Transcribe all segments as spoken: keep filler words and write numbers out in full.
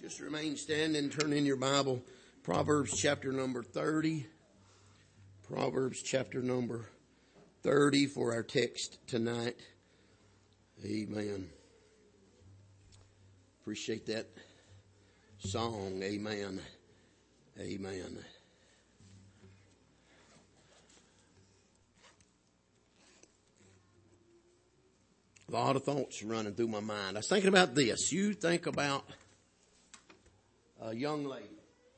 Just remain standing, turn in your Bible. Proverbs chapter number thirty. Proverbs chapter number thirty for our text tonight. Amen. Appreciate that song. Amen. Amen. A lot of thoughts running through my mind. I was thinking about this. You think about a young lady,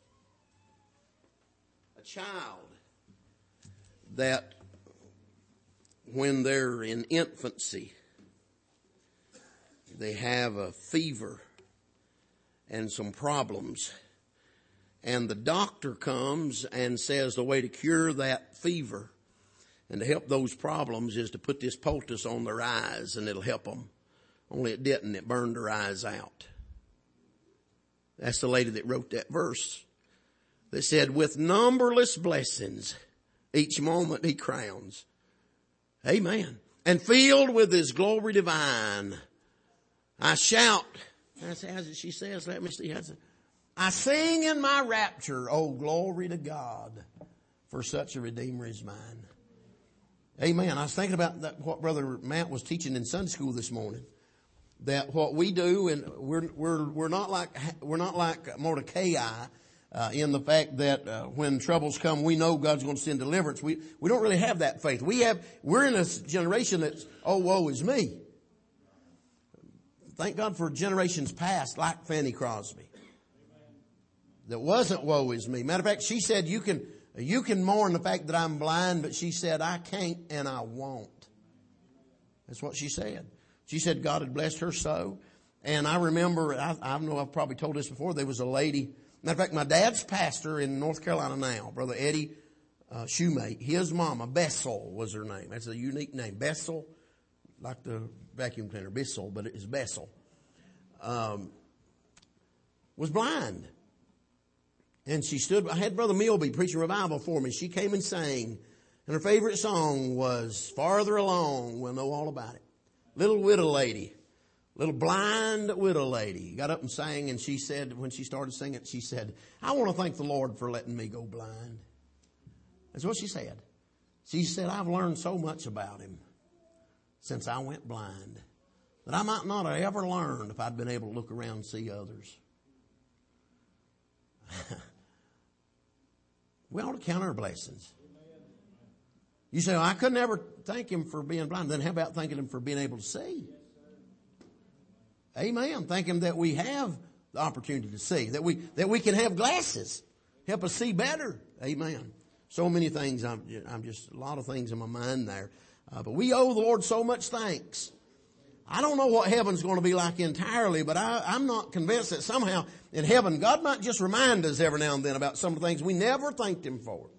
a child that when they're in infancy, they have a fever and some problems. And the doctor comes and says the way to cure that fever and to help those problems is to put this poultice on their eyes and it'll help them. Only it didn't. It burned their eyes out. That's the lady that wrote that verse that said, with numberless blessings, each moment he crowns. Amen. And filled with his glory divine, I shout. That's how she says. Let me see. I sing in my rapture, oh glory to God, for such a Redeemer is mine. Amen. I was thinking about that, what Brother Matt was teaching in Sunday school this morning. That what we do, and we're we're we're not like we're not like Mordecai uh, in the fact that uh, when troubles come, we know God's going to send deliverance. We we don't really have that faith. We have we're in a generation that's oh woe is me. Thank God for generations past, like Fanny Crosby, that wasn't woe is me. Matter of fact, she said you can you can mourn the fact that I'm blind, but she said I can't and I won't. That's what she said. She said God had blessed her so. And I remember, I, I know I've probably told this before, there was a lady. Matter of fact, my dad's pastor in North Carolina now, Brother Eddie uh, Shoemate, his mama, Bessel was her name. That's a unique name. Bessel, like the vacuum cleaner, Bissell, but it is Bessel. Um, was blind. And she stood, I had Brother Milby preaching revival for me. She came and sang. And her favorite song was Farther Along, We'll Know All About It. Little widow lady, little blind widow lady got up and sang, and she said, when she started singing, she said, I want to thank the Lord for letting me go blind. That's what she said. She said, I've learned so much about him since I went blind that I might not have ever learned if I'd been able to look around and see others. We ought to count our blessings. You say, well, I could never thank him for being blind. Then how about thanking him for being able to see? Amen. Thank him that we have the opportunity to see, that we, that we can have glasses, help us see better. Amen. So many things. I'm, I'm just, a lot of things in my mind there. Uh, but we owe the Lord so much thanks. I don't know what heaven's going to be like entirely, but I, I'm not convinced that somehow in heaven, God might just remind us every now and then about some of the things we never thanked him for.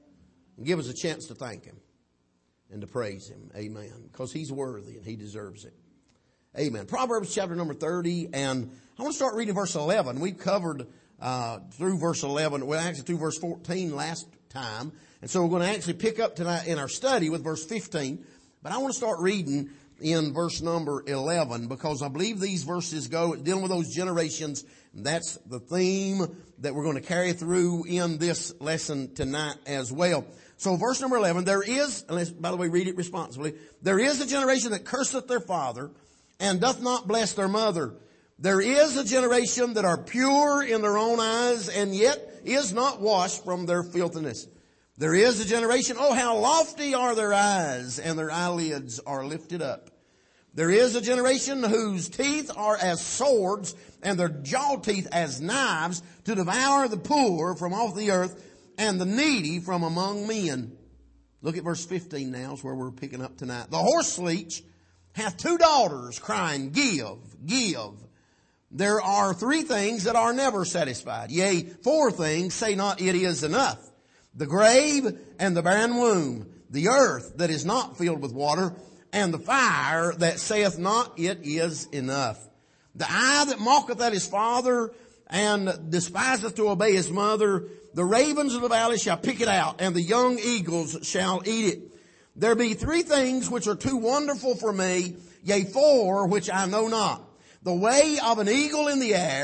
And give us a chance to thank him and to praise him. Amen. Because he's worthy and he deserves it. Amen. Proverbs chapter number thirty. And I want to start reading verse eleven. We covered uh through verse eleven. Well, actually through verse fourteen last time. And so we're going to actually pick up tonight in our study with verse fifteen. But I want to start reading in verse number eleven because I believe these verses go dealing with those generations. That's the theme that we're going to carry through in this lesson tonight as well. So verse number eleven, there is, and let's, by the way, read it responsibly. There is a generation that curseth their father and doth not bless their mother. There is a generation that are pure in their own eyes and yet is not washed from their filthiness. There is a generation, oh how lofty are their eyes and their eyelids are lifted up. There is a generation whose teeth are as swords and their jaw teeth as knives to devour the poor from off the earth and the needy from among men. Look at verse fifteen now, is where we're picking up tonight. The horse leech hath two daughters crying, give, give. There are three things that are never satisfied. Yea, four things, say not it is enough. The grave and the barren womb, the earth that is not filled with water, and the fire that saith not it is enough. The eye that mocketh at his father and despiseth to obey his mother, the ravens of the valley shall pick it out, and the young eagles shall eat it. There be three things which are too wonderful for me, yea, four which I know not. The way of an eagle in the air,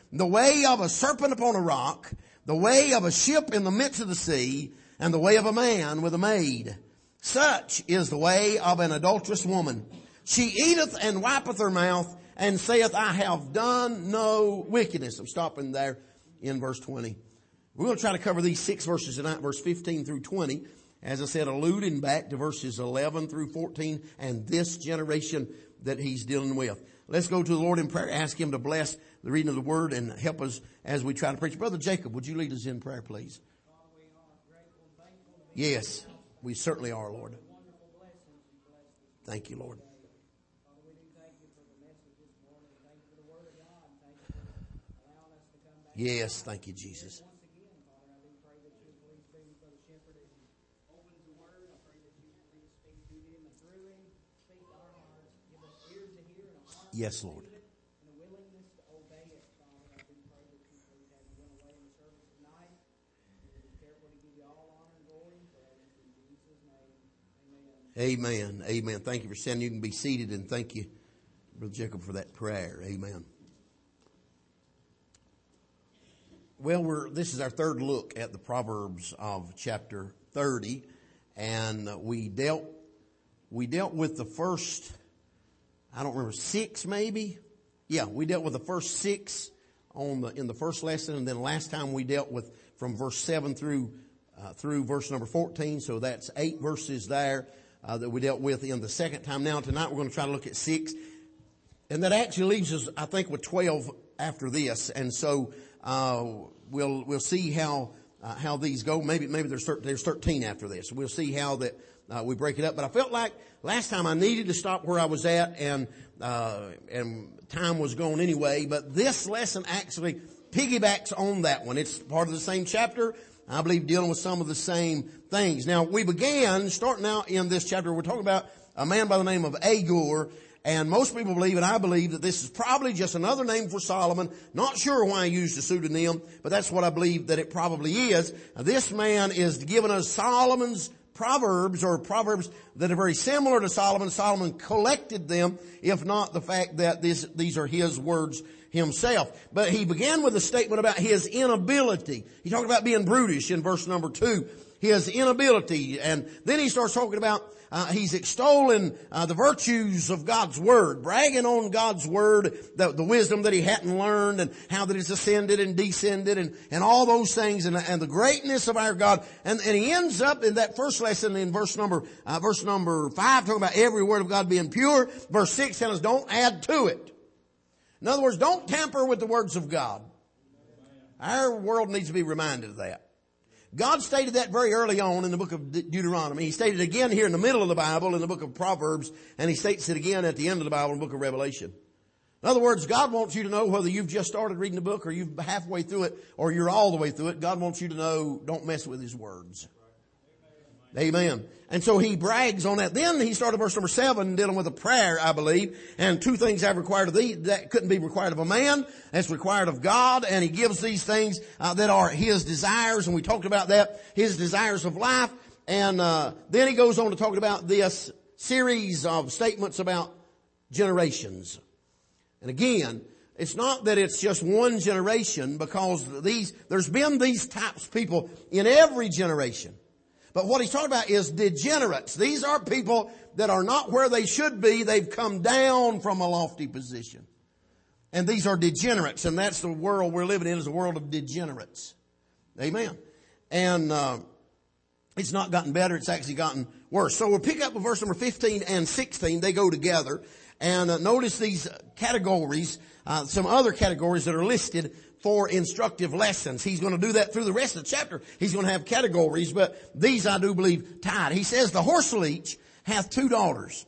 the way of a serpent upon a rock, the way of a ship in the midst of the sea, and the way of a man with a maid. Such is the way of an adulterous woman. She eateth and wipeth her mouth, and saith, I have done no wickedness. I'm stopping there in verse twenty. We're going to try to cover these six verses tonight, verse fifteen through twenty. As I said, alluding back to verses eleven through fourteen and this generation that he's dealing with. Let's go to the Lord in prayer. Ask him to bless the reading of the word and help us as we try to preach. Brother Jacob, would you lead us in prayer, please? Yes, we certainly are, Lord. Thank you, Lord. Yes, thank you, Jesus. Yes, Lord. Amen. Amen. Thank you for sending. You can be seated, and thank you, Brother Jacob, for that prayer. Amen. Well, we're, this is our third look at the Proverbs of chapter thirty, and we dealt, we dealt with the first, I don't remember, six maybe? Yeah, we dealt with the first six on the, in the first lesson, and then last time we dealt with from verse seven through, uh, through verse number fourteen, so that's eight verses there, uh, that we dealt with in the second time. Now tonight we're going to try to look at six, and that actually leaves us, I think, with twelve after this, and so, uh, we'll, we'll see how, uh, how these go. Maybe, maybe there's, there's thirteen after this. We'll see how that, uh, we break it up. But I felt like last time I needed to stop where I was at, and, uh, and time was gone anyway. But this lesson actually piggybacks on that one. It's part of the same chapter. I believe dealing with some of the same things. Now, we began, starting out in this chapter, we're talking about a man by the name of Agur. And most people believe, and I believe, that this is probably just another name for Solomon. Not sure why he used a pseudonym, but that's what I believe that it probably is. Now, this man is giving us Solomon's Proverbs, or Proverbs that are very similar to Solomon. Solomon collected them, if not the fact that this, these are his words himself. But he began with a statement about his inability. He talked about being brutish in verse number two. His inability. And then he starts talking about Uh, he's extolling uh, the virtues of God's Word, bragging on God's Word, the, the wisdom that he hadn't learned, and how that it's ascended and descended, and, and all those things, and, and the greatness of our God. And, and he ends up in that first lesson in verse number uh, verse number five, talking about every word of God being pure. Verse six tells us, don't add to it. In other words, don't tamper with the words of God. Our world needs to be reminded of that. God stated that very early on in the book of Deuteronomy. He stated it again here in the middle of the Bible in the book of Proverbs, and he states it again at the end of the Bible in the book of Revelation. In other words, God wants you to know, whether you've just started reading the book or you're halfway through it or you're all the way through it, God wants you to know, don't mess with his words. Amen. And so he brags on that. Then he started verse number seven, dealing with a prayer, I believe. And two things I've required of thee that couldn't be required of a man. That's required of God. And he gives these things uh, that are his desires. And we talked about that, his desires of life. And uh, then he goes on to talk about this series of statements about generations. And again, it's not that it's just one generation, because these there's been these types of people in every generation. But what he's talking about is degenerates. These are people that are not where they should be. They've come down from a lofty position. And these are degenerates. And that's the world we're living in, is a world of degenerates. Amen. And uh, it's not gotten better. It's actually gotten worse. So we'll pick up with verse number fifteen and sixteen. They go together. And uh, notice these categories, uh, some other categories that are listed for instructive lessons. He's going to do that through the rest of the chapter. He's going to have categories, but these I do believe tied. He says, the horse leech hath two daughters.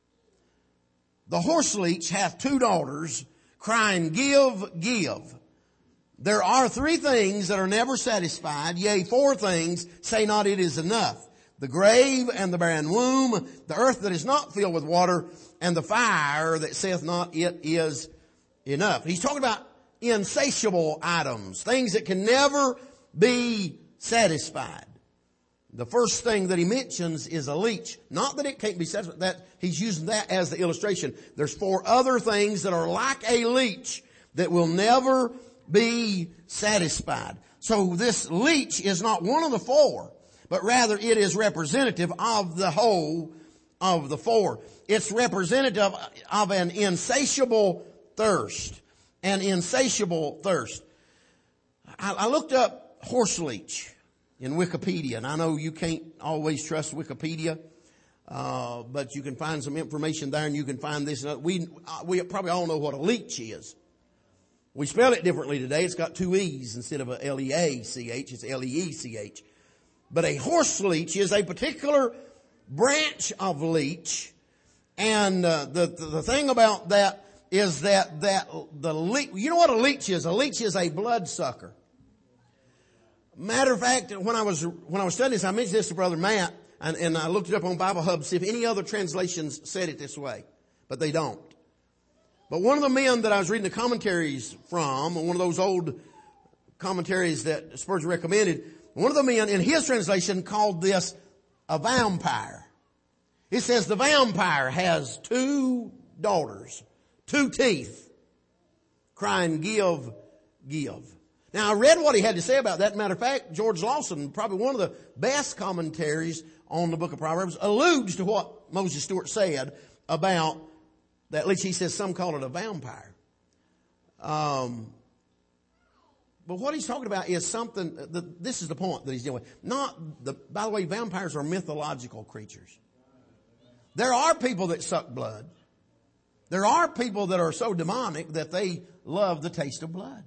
The horse leech hath two daughters, crying, give, give. There are three things that are never satisfied, yea, four things, say not it is enough. The grave and the barren womb, the earth that is not filled with water, and the fire that saith not it is enough. He's talking about insatiable items, things that can never be satisfied. The first thing that he mentions is a leech. Not that it can't be satisfied, that he's using that as the illustration. There's four other things that are like a leech that will never be satisfied. So this leech is not one of the four, but rather it is representative of the whole of the four. It's representative of an insatiable thirst. An insatiable thirst. I, I looked up horse leech in Wikipedia, and I know you can't always trust Wikipedia, uh, but you can find some information there, and you can find this. We uh, we probably all know what a leech is. We spell it differently today. It's got two E's instead of a L E A C H. It's L E E C H. But a horse leech is a particular branch of leech, and uh, the, the the thing about that is that that the leech. You know what a leech is? A leech is a bloodsucker. Matter of fact, when I was when I was studying this, I mentioned this to Brother Matt, and, and I looked it up on Bible Hub to see if any other translations said it this way, but they don't. But one of the men that I was reading the commentaries from, one of those old commentaries that Spurgeon recommended, one of the men in his translation called this a vampire. It says the vampire has two daughters, two teeth, crying, give, give. Now I read what he had to say about that. Matter of fact, George Lawson, probably one of the best commentaries on the book of Proverbs, alludes to what Moses Stewart said about that leech. He says some call it a vampire. Um, but what he's talking about is something, the, this is the point that he's dealing with. Not the, by the way, vampires are mythological creatures. There are people that suck blood. There are people that are so demonic that they love the taste of blood.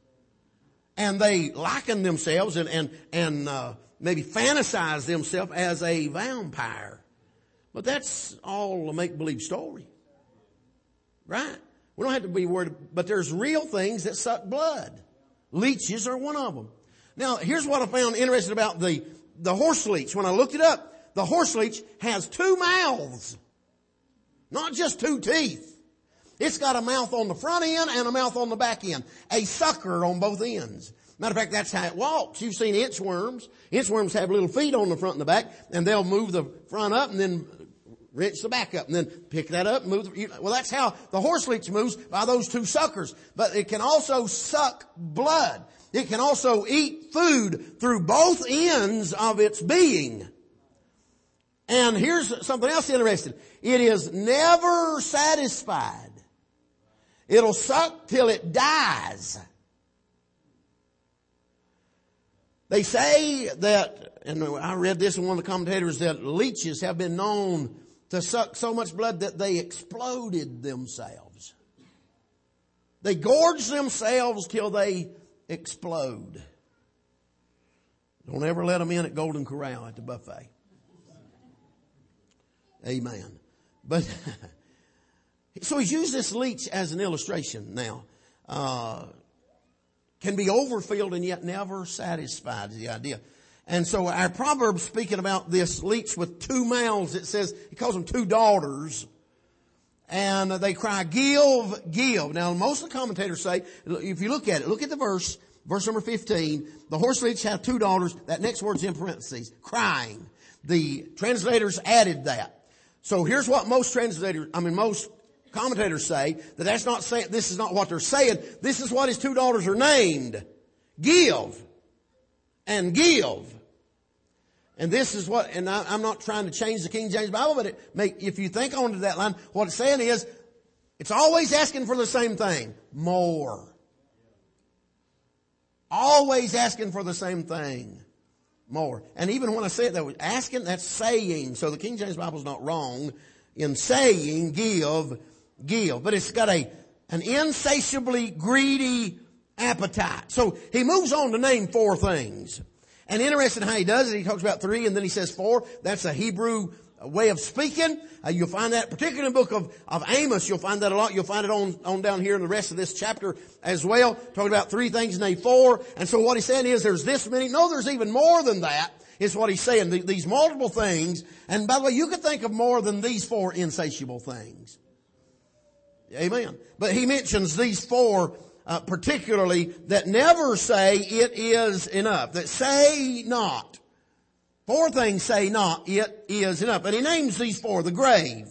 And they liken themselves and, and, and, uh, maybe fantasize themselves as a vampire. But that's all a make-believe story. Right? We don't have to be worried, but there's real things that suck blood. Leeches are one of them. Now, here's what I found interesting about the, the horse leech. When I looked it up, the horse leech has two mouths. Not just two teeth. It's got a mouth on the front end and a mouth on the back end. A sucker on both ends. Matter of fact, that's how it walks. You've seen inchworms. Inchworms have little feet on the front and the back, and they'll move the front up and then wrench the back up and then pick that up and move the, well, that's how the horse leech moves, by those two suckers. But it can also suck blood. It can also eat food through both ends of its being. And here's something else interesting. It is never satisfied. It'll suck till it dies. They say that, and I read this in one of the commentators, that leeches have been known to suck so much blood that they exploded themselves. They gorge themselves till they explode. Don't ever let them in at Golden Corral at the buffet. Amen. But so he's used this leech as an illustration now. Uh, can be overfilled and yet never satisfied is the idea. And so our proverb speaking about this leech with two mouths, it says, he calls them two daughters. And they cry, give, give. Now most of the commentators say, if you look at it, look at the verse, verse number fifteen, the horse leech have two daughters. That next word's in parentheses, crying. The translators added that. So here's what most translators, I mean most commentators say, that that's not saying, this is not what they're saying. This is what his two daughters are named. Give and give. And this is what, and I, I'm not trying to change the King James Bible, but it make, if you think on to that line, what it's saying is, it's always asking for the same thing. More. Always asking for the same thing. More. And even when I say it that way, asking, that's saying. So the King James Bible is not wrong in saying, give, give. But it's got a, an insatiably greedy appetite. So he moves on to name four things. And interesting how he does it. He talks about three and then he says four. That's a Hebrew way of speaking. Uh, you'll find that particularly in the book of, of Amos. You'll find that a lot. You'll find it on, on down here in the rest of this chapter as well. Talking about three things, name four. And so what he's saying is there's this many. No, there's even more than that is what he's saying. The, these multiple things. And by the way, you could think of more than these four insatiable things. Amen. But he mentions these four Uh, particularly that never say it is enough. That say not. Four things say not, it is enough. And he names these four. The grave.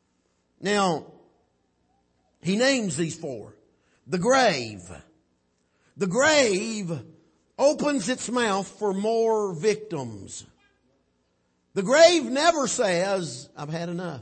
Now, he names these four. The grave. The grave opens its mouth for more victims. The grave never says, I've had enough.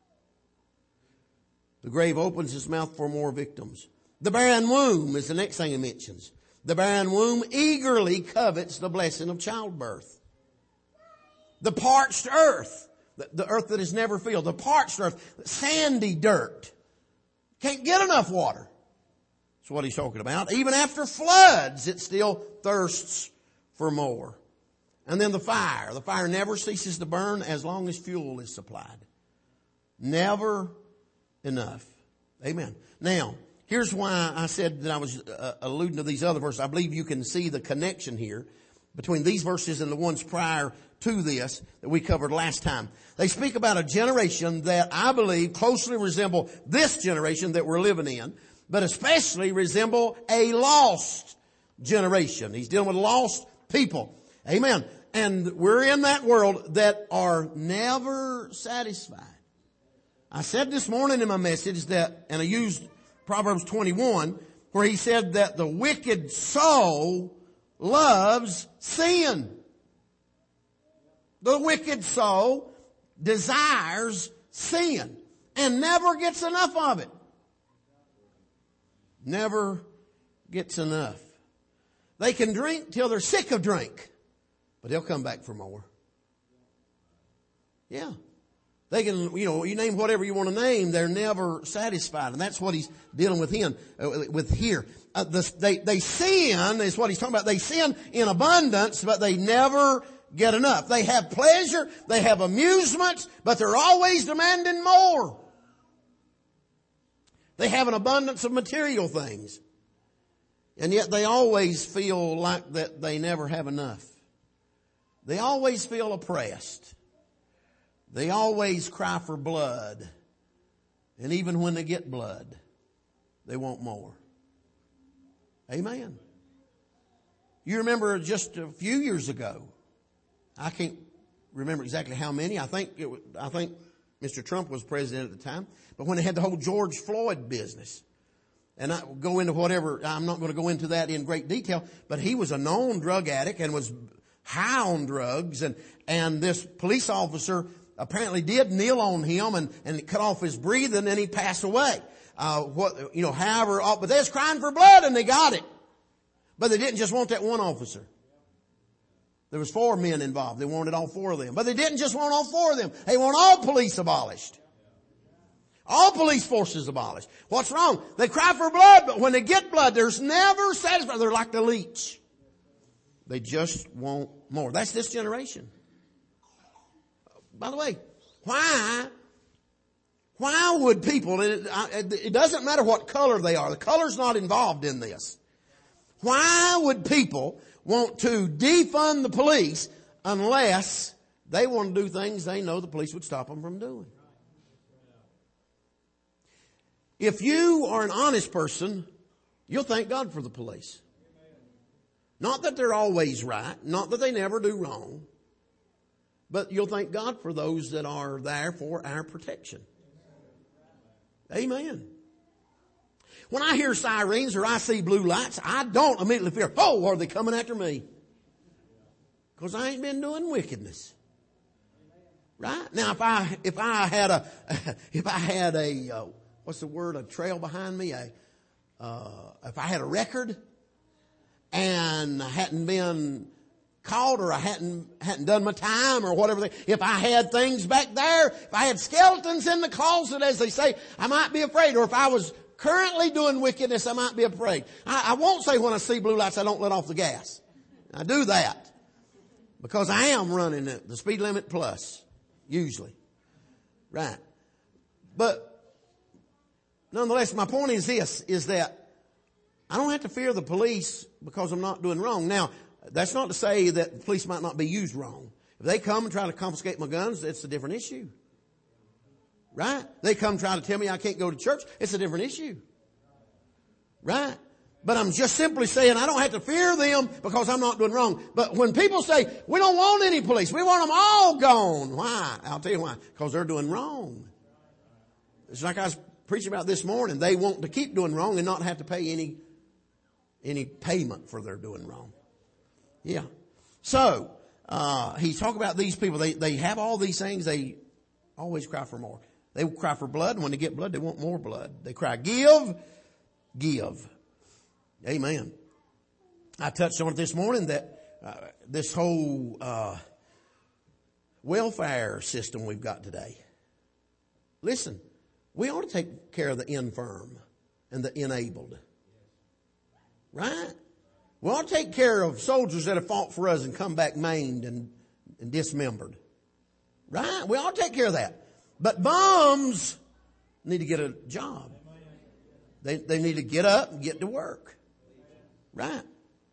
The grave opens its mouth for more victims. The barren womb is the next thing it mentions. The barren womb eagerly covets the blessing of childbirth. The parched earth, the, the earth that is never filled, the parched earth, sandy dirt, can't get enough water. That's what he's talking about. Even after floods, it still thirsts for more. And then the fire. The fire never ceases to burn as long as fuel is supplied. Never enough. Amen. Now, here's why I said that I was uh, alluding to these other verses. I believe you can see the connection here between these verses and the ones prior to this that we covered last time. They speak about a generation that I believe closely resemble this generation that we're living in, but especially resemble a lost generation. He's dealing with lost people. Amen. And we're in that world that are never satisfied. I said this morning in my message that, and I used Proverbs twenty-one, where he said that the wicked soul loves sin. The wicked soul desires sin and never gets enough of it. Never gets enough. They can drink till they're sick of drink, but they'll come back for more. Yeah. They can, you know, you name whatever you want to name, they're never satisfied. And that's what he's dealing with him, uh, with here. Uh, the, they, they sin is what he's talking about. They sin in abundance, but they never get enough. They have pleasure, they have amusements, but they're always demanding more. They have an abundance of material things. And yet they always feel like that they never have enough. They always feel oppressed. They always cry for blood. And even when they get blood, they want more. Amen. You remember just a few years ago, I can't remember exactly how many. I think it was, I think Mister Trump was president at the time. But when they had the whole George Floyd business, and I go into whatever, I'm not going to go into that in great detail, but he was a known drug addict and was high on drugs, and, and this police officer apparently did kneel on him and, and cut off his breathing, and he passed away. Uh, what, you know, however, but they was crying for blood and they got it. But they didn't just want that one officer. There was four men involved. They wanted all four of them. But they didn't just want all four of them. They want all police abolished. All police forces abolished. What's wrong? They cry for blood, but when they get blood, there's never satisfied. They're like the leech. They just want more. That's this generation. By the way, why, why would people, it, it doesn't matter what color they are. The color's not involved in this. Why would people want to defund the police unless they want to do things they know the police would stop them from doing? If you are an honest person, you'll thank God for the police. Not that they're always right, not that they never do wrong, but you'll thank God for those that are there for our protection. Amen. When I hear sirens or I see blue lights, I don't immediately fear, oh, are they coming after me? Because I ain't been doing wickedness. Right? Now, if I, if I had a, if I had a, uh, what's the word, a trail behind me, a, uh, if I had a record and I hadn't been caught or I hadn't, hadn't done my time or whatever, they, if I had things back there, if I had skeletons in the closet, as they say, I might be afraid. Or if I was currently doing wickedness, I might be afraid. I, I won't say when I see blue lights, I don't let off the gas. I do that because I am running the, the speed limit plus, usually. Right. But nonetheless, my point is this, is that I don't have to fear the police because I'm not doing wrong. Now, that's not to say that the police might not be used wrong. If they come and try to confiscate my guns, it's a different issue. Right? They come try to tell me I can't go to church. It's a different issue. Right? But I'm just simply saying I don't have to fear them because I'm not doing wrong. But when people say, we don't want any police, we want them all gone. Why? I'll tell you why. Because they're doing wrong. It's like I was preaching about this morning. They want to keep doing wrong and not have to pay any any payment for their doing wrong. Yeah. So, uh, he's talking about these people. They, they have all these things. They always cry for more. They cry for blood, and when they get blood, they want more blood. They cry, give, give. Amen. I touched on it this morning that uh, this whole uh, welfare system we've got today. Listen, we ought to take care of the infirm and the enabled. Right? We ought to take care of soldiers that have fought for us and come back maimed and, and dismembered. Right? We ought to take care of that. But bums need to get a job. They, they need to get up and get to work. Right?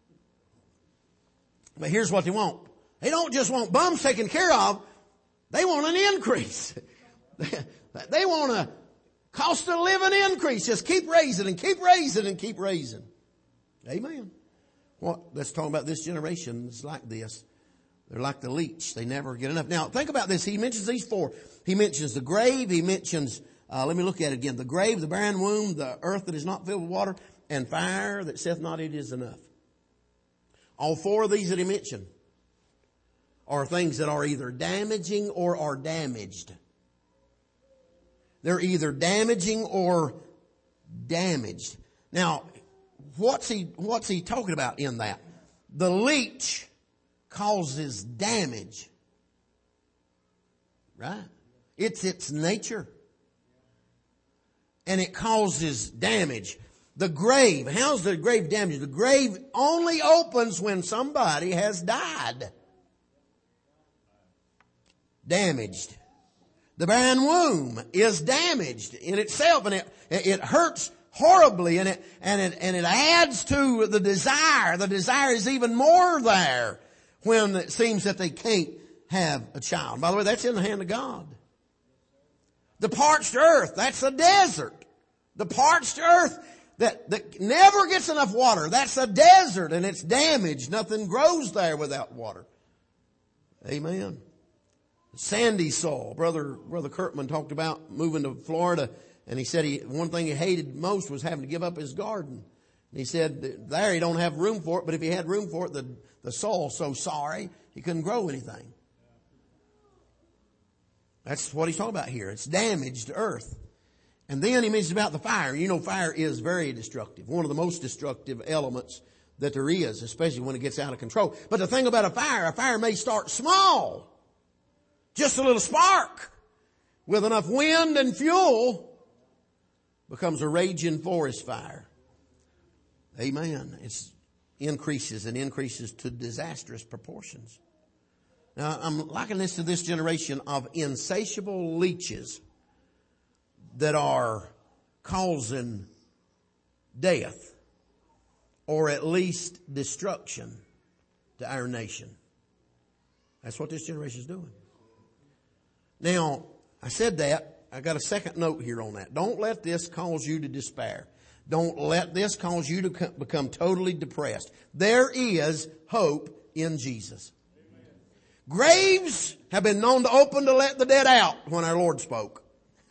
But here's what they want. They don't just want bums taken care of. They want an increase. They want a cost of living increase. Just keep raising and keep raising and keep raising. Amen. Well, let's talk about this generation. It's like this. They're like the leech. They never get enough. Now, think about this. He mentions these four. He mentions the grave. He mentions, uh, let me look at it again. The grave, the barren womb, the earth that is not filled with water, and fire that saith not it is enough. All four of these that he mentioned are things that are either damaging or are damaged. They're either damaging or damaged. Now, what's he, what's he talking about in that? The leech causes damage. Right? It's its nature. And it causes damage. The grave, how's the grave damaged? The grave only opens when somebody has died. Damaged. The barren womb is damaged in itself, and it, it hurts horribly, and it, and it, and it adds to the desire. The desire is even more there when it seems that they can't have a child. By the way, that's in the hand of God. The parched earth, that's a desert. The parched earth that, that never gets enough water, that's a desert, and it's damaged. Nothing grows there without water. Amen. Sandy soil. Brother, Brother Kurtman talked about moving to Florida, and he said he, one thing he hated most was having to give up his garden. And he said there he don't have room for it, but if he had room for it, the, the soil's so sorry, he couldn't grow anything. That's what he's talking about here. It's damaged earth. And then he mentions about the fire. You know, fire is very destructive. One of the most destructive elements that there is, especially when it gets out of control. But the thing about a fire, a fire may start small. Just a little spark with enough wind and fuel becomes a raging forest fire. Amen. It increases and increases to disastrous proportions. Now, I'm likening this to this generation of insatiable leeches that are causing death or at least destruction to our nation. That's what this generation is doing. Now, I said that. I got a second note here on that. Don't let this cause you to despair. Don't let this cause you to become totally depressed. There is hope in Jesus. Amen. Graves have been known to open to let the dead out when our Lord spoke.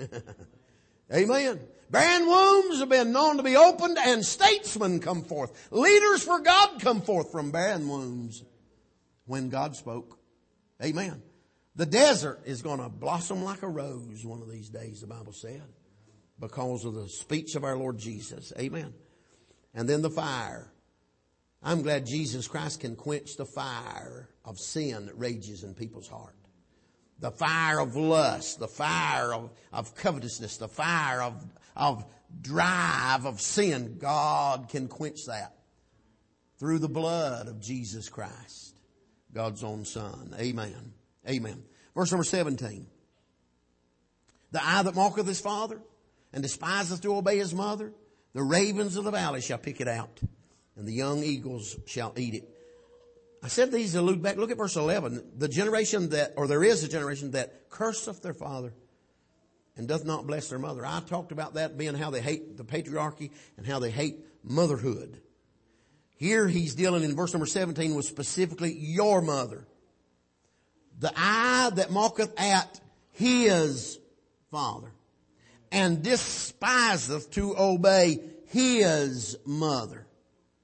Amen. Barren wombs have been known to be opened, and statesmen come forth. Leaders for God come forth from barren wombs when God spoke. Amen. The desert is going to blossom like a rose one of these days, the Bible said, because of the speech of our Lord Jesus. Amen. And then the fire. I'm glad Jesus Christ can quench the fire of sin that rages in people's heart. The fire of lust, the fire of, of covetousness, the fire of, of drive of sin. God can quench that through the blood of Jesus Christ, God's own Son. Amen. Amen. Verse number seventeen. The eye that mocketh his father and despiseth to obey his mother, the ravens of the valley shall pick it out, and the young eagles shall eat it. I said these allude back. Look at verse eleven. The generation that, or there is a generation that curseth their father and doth not bless their mother. I talked about that being how they hate the patriarchy and how they hate motherhood. Here he's dealing in verse number seventeen with specifically your mother. The eye that mocketh at his father and despiseth to obey his mother.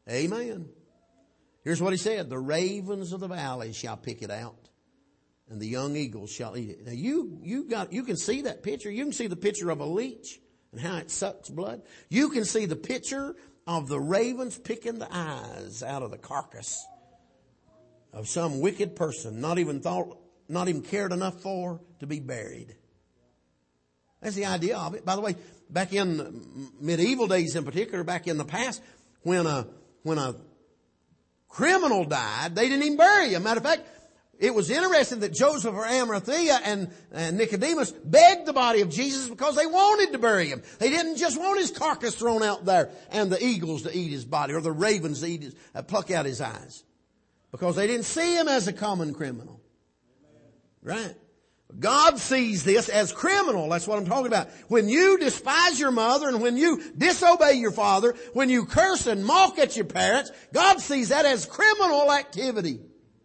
Amen. Here's what he said. The ravens of the valley shall pick it out, and the young eagles shall eat it. Now you, you got, you can see that picture. You can see the picture of a leech and how it sucks blood. You can see the picture of the ravens picking the eyes out of the carcass of some wicked person, not even thought, not even cared enough for to be buried. That's the idea of it. By the way, back in medieval days in particular, back in the past, when a, when a criminal died, they didn't even bury him. Matter of fact, it was interesting that Joseph or Arimathea and, and Nicodemus begged the body of Jesus because they wanted to bury him. They didn't just want his carcass thrown out there and the eagles to eat his body or the ravens to eat his, uh, pluck out his eyes. Because they didn't see him as a common criminal. Right? God sees this as criminal. That's what I'm talking about. When you despise your mother and when you disobey your father, when you curse and mock at your parents, God sees that as criminal activity.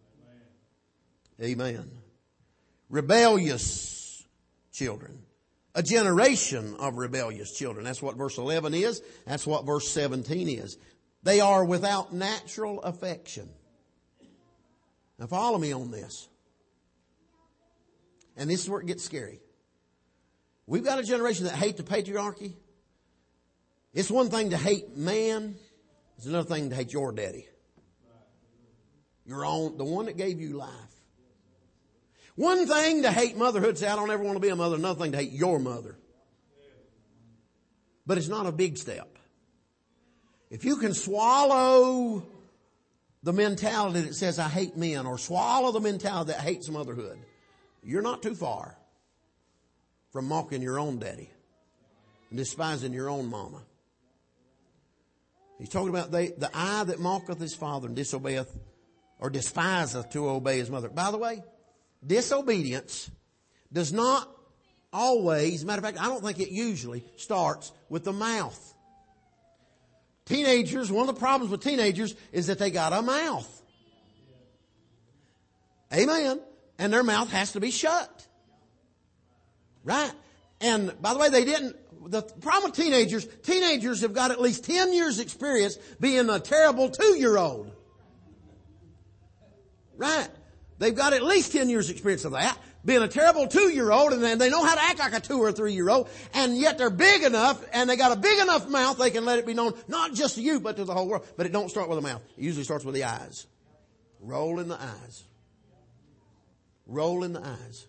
Amen. Rebellious children. A generation of rebellious children. That's what verse eleven is. That's what verse seventeen is. They are without natural affection. Now follow me on this. And this is where it gets scary. We've got a generation that hate the patriarchy. It's one thing to hate man. It's another thing to hate your daddy. Your own, the one that gave you life. One thing to hate motherhood, say I don't ever want to be a mother. Another thing to hate your mother. But it's not a big step. If you can swallow the mentality that says I hate men, or swallow the mentality that hates motherhood, you're not too far from mocking your own daddy and despising your own mama. He's talking about they, the eye that mocketh his father and disobeyeth or despiseth to obey his mother. By the way, disobedience does not always, matter of fact, I don't think it usually starts with the mouth. Teenagers, one of the problems with teenagers is that they got a mouth. Amen. And their mouth has to be shut. Right? And by the way, they didn't, the problem with teenagers, teenagers have got at least ten years experience being a terrible two-year-old. Right? They've got at least ten years experience of that. Being a terrible two-year-old, and then they know how to act like a two or three-year-old, and yet they're big enough, and they got a big enough mouth they can let it be known, not just to you, but to the whole world. But it don't start with the mouth. It usually starts with the eyes. Roll in the eyes. Roll in the eyes.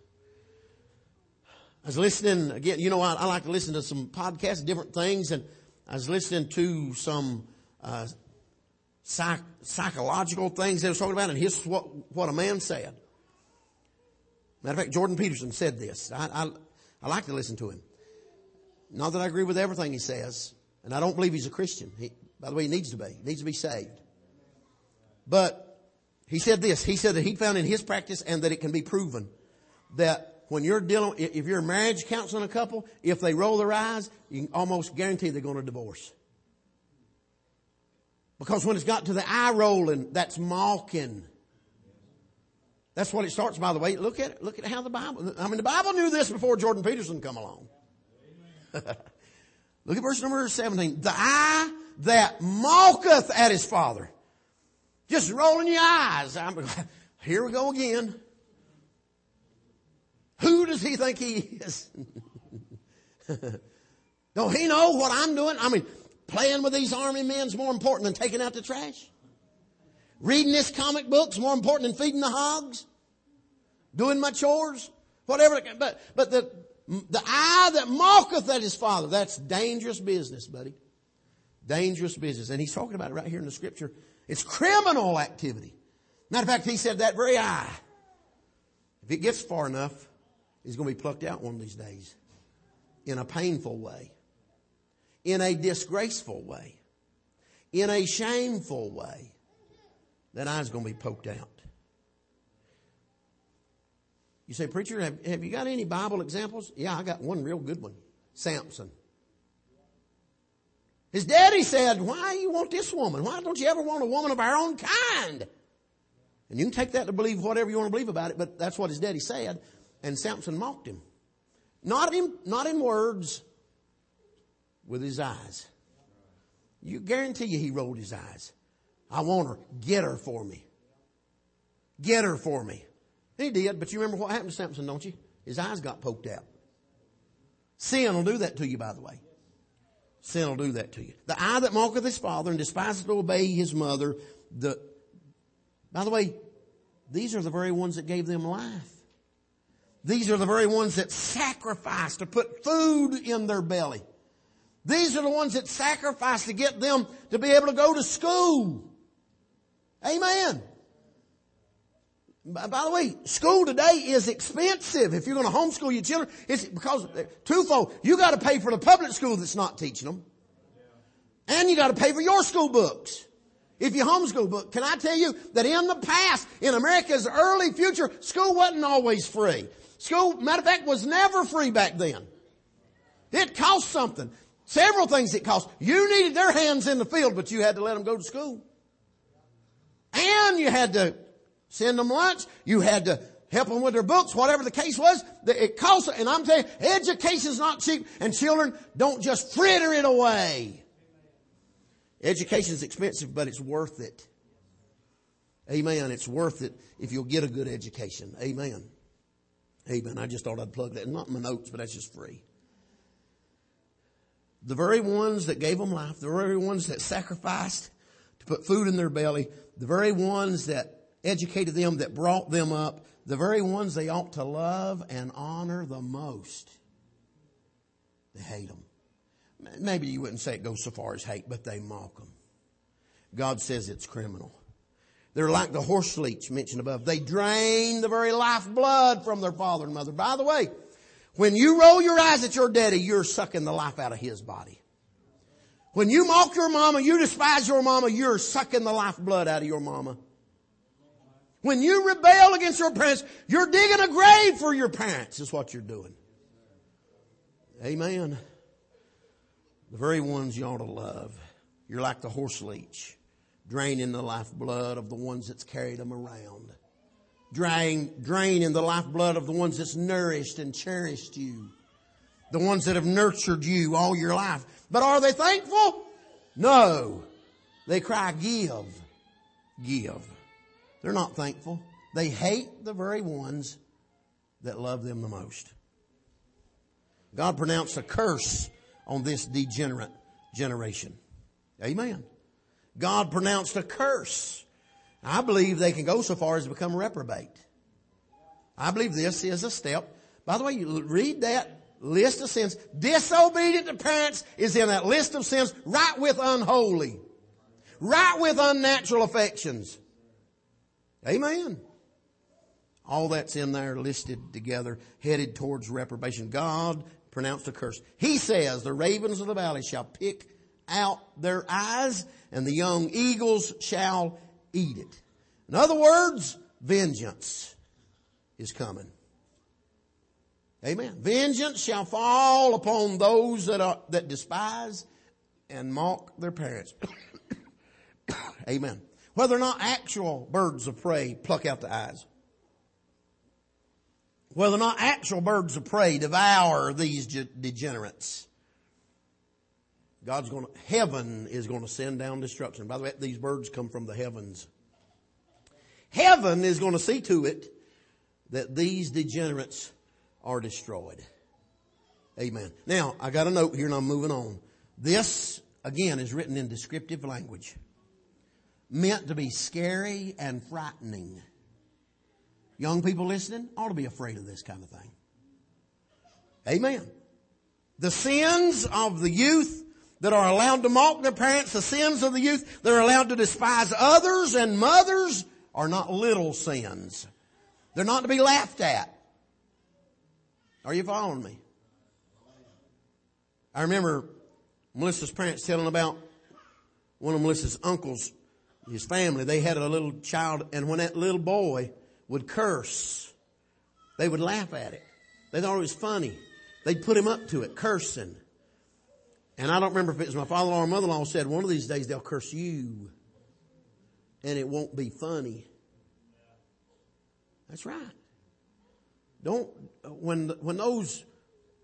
I was listening, again, you know, I, I like to listen to some podcasts, different things, and I was listening to some uh, psych, psychological things they was talking about, and here's what, what a man said. Matter of fact, Jordan Peterson said this. I, I, I like to listen to him. Not that I agree with everything he says, and I don't believe he's a Christian. He, by the way, he needs to be. He needs to be saved. But he said this. He said that he found in his practice, and that it can be proven, that when you're dealing, if you're marriage counseling a couple, if they roll their eyes, you can almost guarantee they're going to divorce. Because when it's got to the eye rolling, that's mocking. That's what it starts, by the way. Look at it. Look at how the Bible, I mean, the Bible knew this before Jordan Peterson come along. Look at verse number seventeen. The eye that mocketh at his father. Just rolling your eyes. I'm, here we go again. Who does he think he is? Don't he know what I'm doing? I mean, playing with these army men is more important than taking out the trash. Reading this comic book's more important than feeding the hogs. Doing my chores. Whatever. But, but the, the eye that mocketh at his father, that's dangerous business, buddy. Dangerous business. And he's talking about it right here in the scripture. It's criminal activity. Matter of fact, he said that very eye, if it gets far enough, is going to be plucked out one of these days. In a painful way. In a disgraceful way. In a shameful way. That eye's going to be poked out. You say, preacher, have, have you got any Bible examples? Yeah, I got one real good one. Samson. His daddy said, why you want this woman? Why don't you ever want a woman of our own kind? And you can take that to believe whatever you want to believe about it, but that's what his daddy said. And Samson mocked him. Not in, not in words, with his eyes. You guarantee you he rolled his eyes. I want her. Get her for me. Get her for me. He did, but you remember what happened to Samson, don't you? His eyes got poked out. Sin will do that to you, by the way. Sin will do that to you. The eye that mocketh his father and despiseth to obey his mother. The, by the way, these are the very ones that gave them life. These are the very ones that sacrificed to put food in their belly. These are the ones that sacrificed to get them to be able to go to school. Amen. By the way, school today is expensive. If you're going to homeschool your children, it's because twofold. You got to pay for the public school that's not teaching them. And you got to pay for your school books. If you homeschool book, can I tell you that in the past, in America's early future, school wasn't always free. School, matter of fact, was never free back then. It cost something. Several things it cost. You needed their hands in the field, but you had to let them go to school. And you had to send them lunch. You had to help them with their books, whatever the case was. It costs, and I'm telling you, education's not cheap, and children don't just fritter it away. Education's expensive, but it's worth it. Amen. It's worth it if you'll get a good education. Amen. Amen. I just thought I'd plug that. Not in my notes, but that's just free. The very ones that gave them life, the very ones that sacrificed to put food in their belly, the very ones that educated them, that brought them up, the very ones they ought to love and honor the most, they hate them. Maybe you wouldn't say it goes so far as hate, but they mock them. God says it's criminal. They're like the horse leech mentioned above. They drain the very lifeblood from their father and mother. By the way, when you roll your eyes at your daddy, you're sucking the life out of his body. When you mock your mama, you despise your mama, you're sucking the lifeblood out of your mama. When you rebel against your parents, you're digging a grave for your parents, is what you're doing. Amen. The very ones you ought to love. You're like the horse leech, draining the lifeblood of the ones that's carried them around. Drain, draining the lifeblood of the ones that's nourished and cherished you. The ones that have nurtured you all your life. But are they thankful? No. They cry, give, give. They're not thankful. They hate the very ones that love them the most. God pronounced a curse on this degenerate generation. Amen. God pronounced a curse. I believe they can go so far as to become reprobate. I believe this is a step. By the way, you read that list of sins. Disobedient to parents is in that list of sins, right with unholy, right with unnatural affections. Amen. All that's in there listed together, headed towards reprobation. God pronounced a curse. He says, the ravens of the valley shall pick out their eyes, and the young eagles shall eat it. In other words, vengeance is coming. Amen. Vengeance shall fall upon those that are, that despise and mock their parents. Amen. Whether or not actual birds of prey pluck out the eyes. Whether or not actual birds of prey devour these degenerates. God's going to, heaven is going to send down destruction. By the way, these birds come from the heavens. Heaven is going to see to it that these degenerates are destroyed. Amen. Now, I got a note here and I'm moving on. This, again, is written in descriptive language. Meant to be scary and frightening. Young people listening ought to be afraid of this kind of thing. Amen. The sins of the youth that are allowed to mock their parents, the sins of the youth that are allowed to despise others and mothers are not little sins. They're not to be laughed at. Are you following me? I remember Melissa's parents telling about one of Melissa's uncles, his family. They had a little child, and when that little boy would curse, they would laugh at it. They thought it was funny. They'd put him up to it, cursing. And I don't remember if it was my father-in-law or mother-in-law said, one of these days they'll curse you. And it won't be funny. That's right. Don't, when, when those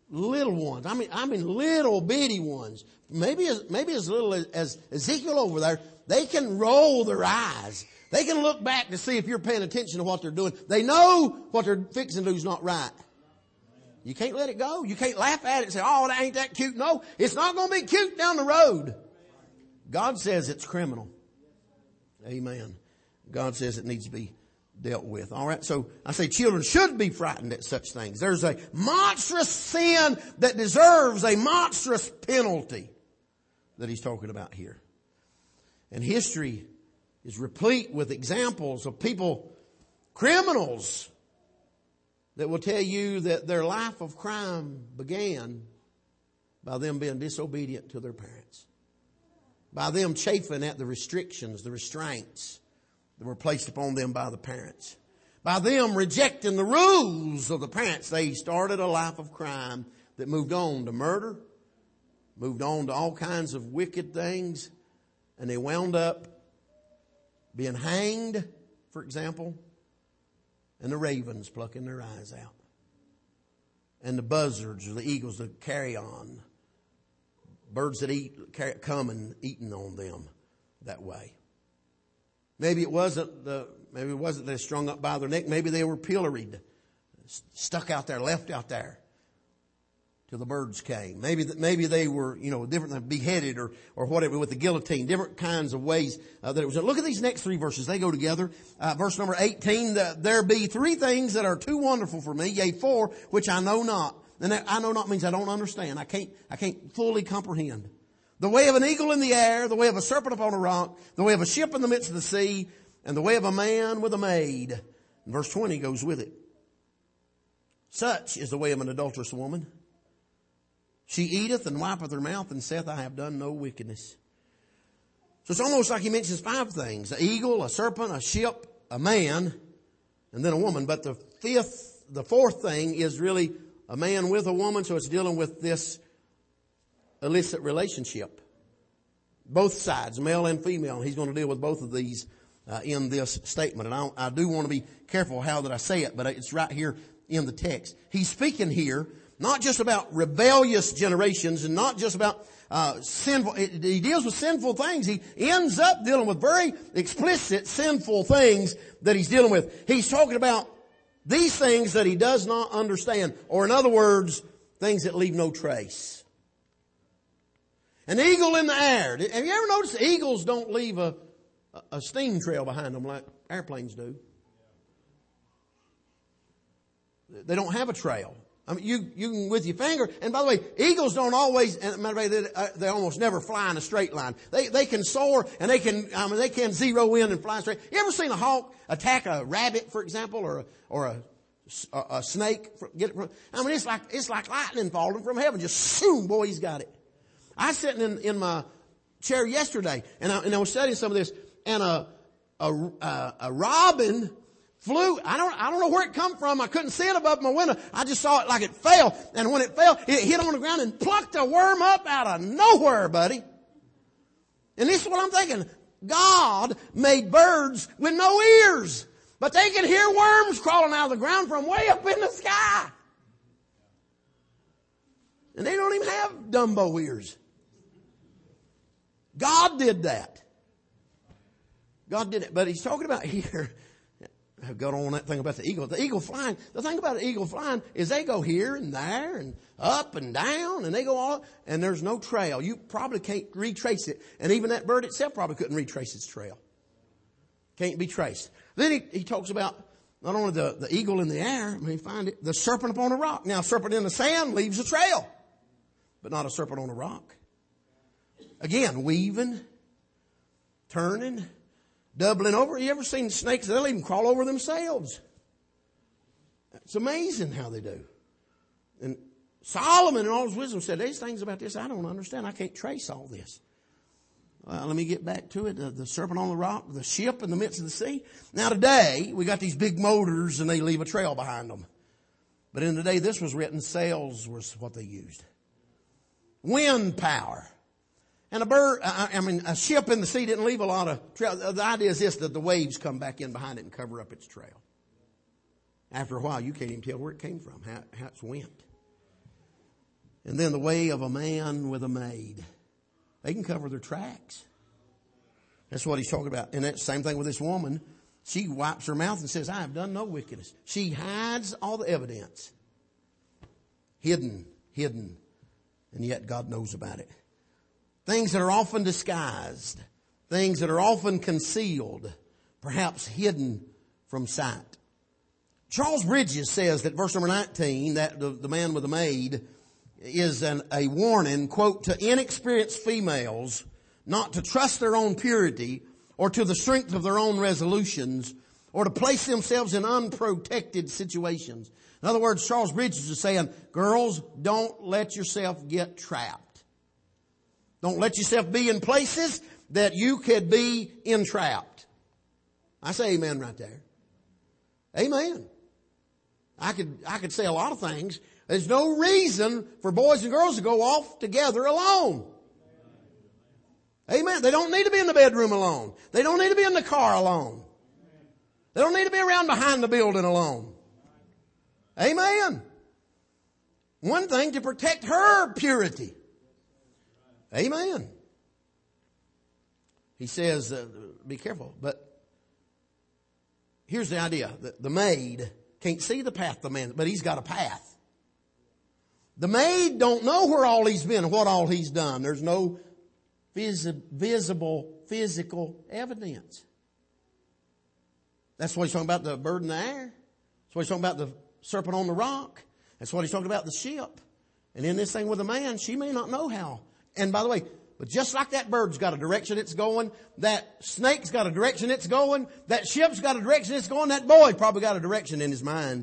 Little ones. I mean, I mean little bitty ones. Maybe as, maybe as little as, as Ezekiel over there. They can roll their eyes. They can look back to see if you're paying attention to what they're doing. They know what they're fixing to do is not right. You can't let it go. You can't laugh at it and say, oh, that ain't that cute. No, it's not going to be cute down the road. God says it's criminal. Amen. God says it needs to be dealt with. All right. So I say children should be frightened at such things. There's a monstrous sin that deserves a monstrous penalty that he's talking about here. And history is replete with examples of people, criminals, that will tell you that their life of crime began by them being disobedient to their parents. By them chafing at the restrictions, the restraints that were placed upon them by the parents. By them rejecting the rules of the parents, they started a life of crime that moved on to murder, moved on to all kinds of wicked things, and they wound up being hanged, for example, and the ravens plucking their eyes out. And the buzzards or the eagles that carry on. Birds that eat, carry, come and eating on them that way. Maybe it wasn't the, maybe it wasn't they strung up by their neck. Maybe they were pilloried, stuck out there, left out there till the birds came. Maybe, maybe they were, you know, different than beheaded or, or whatever with the guillotine, different kinds of ways uh, that it was. Look at these next three verses. They go together. Uh, verse number eighteen, the, there be three things that are too wonderful for me, yea, four, which I know not. And that I know not means I don't understand. I can't, I can't fully comprehend. The way of an eagle in the air, the way of a serpent upon a rock, the way of a ship in the midst of the sea, and the way of a man with a maid. And verse twenty goes with it. Such is the way of an adulterous woman. She eateth and wipeth her mouth and saith, I have done no wickedness. So it's almost like he mentions five things. An eagle, a serpent, a ship, a man, and then a woman. But the fifth, the fourth thing is really a man with a woman. So it's dealing with this illicit relationship. Both sides, male and female. He's going to deal with both of these uh, in this statement. And I, I do want to be careful how that I say it, but it's right here in the text. He's speaking here not just about rebellious generations and not just about uh sinful. He deals with sinful things. He ends up dealing with very explicit sinful things that he's dealing with. He's talking about these things that he does not understand. Or in other words, things that leave no trace. An eagle in the air. Have you ever noticed eagles don't leave a, a steam trail behind them like airplanes do? They don't have a trail. I mean, you, you can with your finger. And by the way, eagles don't always, and matter of fact, they, they almost never fly in a straight line. They, they can soar and they can, I mean, they can zero in and fly straight. You ever seen a hawk attack a rabbit, for example, or a, or a, a, a snake? Get it from, I mean, it's like, it's like lightning falling from heaven. Just boom, boy, he's got it. I was sitting in, in my chair yesterday and I, and I was studying some of this and a, a, a, a robin flew. I don't, I don't know where it come from. I couldn't see it above my window. I just saw it like it fell. And when it fell, it hit on the ground and plucked a worm up out of nowhere, buddy. And this is what I'm thinking. God made birds with no ears, but they can hear worms crawling out of the ground from way up in the sky. And they don't even have Dumbo ears. God did that. God did it. But he's talking about here. I've got on that thing about the eagle. The eagle flying. The thing about the eagle flying is they go here and there and up and down and they go all, and there's no trail. You probably can't retrace it. And even that bird itself probably couldn't retrace its trail. Can't be traced. Then he, he talks about not only the, the eagle in the air, I mean, find it, the serpent upon a rock. Now, a serpent in the sand leaves a trail, but not a serpent on a rock. Again, weaving, turning, doubling over. You ever seen snakes? They'll even crawl over themselves. It's amazing how they do. And Solomon in all his wisdom said, there's things about this I don't understand. I can't trace all this. Well, let me get back to it. The, the serpent on the rock, the ship in the midst of the sea. Now today, we got these big motors and they leave a trail behind them. But in the day this was written, sails was what they used. Wind power. And a bird, I, I mean, a ship in the sea didn't leave a lot of trail. The idea is this, that the waves come back in behind it and cover up its trail. After a while, you can't even tell where it came from, how, how it's went. And then the way of a man with a maid. They can cover their tracks. That's what he's talking about. And that's the same thing with this woman. She wipes her mouth and says, I have done no wickedness. She hides all the evidence. Hidden, hidden. And yet God knows about it. Things that are often disguised. Things that are often concealed. Perhaps hidden from sight. Charles Bridges says that verse number nineteen, that the, the man with the maid, is an, a warning, quote, to inexperienced females not to trust their own purity or to the strength of their own resolutions or to place themselves in unprotected situations. In other words, Charles Bridges is saying, girls, don't let yourself get trapped. Don't let yourself be in places that you could be entrapped. I say amen right there. Amen. I could, I could say a lot of things. There's no reason for boys and girls to go off together alone. Amen. They don't need to be in the bedroom alone. They don't need to be in the car alone. They don't need to be around behind the building alone. Amen. One thing to protect her purity. Amen. He says, uh, be careful. But here's the idea. The, the maid can't see the path of the man, but he's got a path. The maid don't know where all he's been and what all he's done. There's no visi- visible physical evidence. That's what he's talking about, the bird in the air. That's what he's talking about, the serpent on the rock. That's what he's talking about, the ship. And in this thing with a man, she may not know how. And by the way, but just like that bird's got a direction it's going, that snake's got a direction it's going, that ship's got a direction it's going, that boy probably got a direction in his mind.